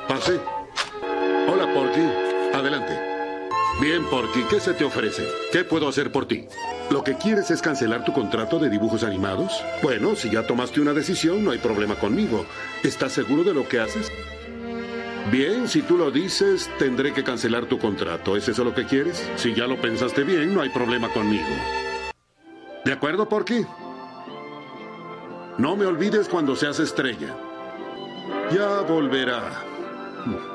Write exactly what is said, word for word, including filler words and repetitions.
Pase. Hola, Porky. Adelante. Bien, Porky, ¿qué se te ofrece? ¿Qué puedo hacer por ti? ¿Lo que quieres es cancelar tu contrato de dibujos animados? Bueno, si ya tomaste una decisión, no hay problema conmigo. ¿Estás seguro de lo que haces? Bien, si tú lo dices, tendré que cancelar tu contrato. ¿Es eso lo que quieres? Si ya lo pensaste bien, no hay problema conmigo. ¿De acuerdo, Porky? No me olvides cuando seas estrella. Ya volverá.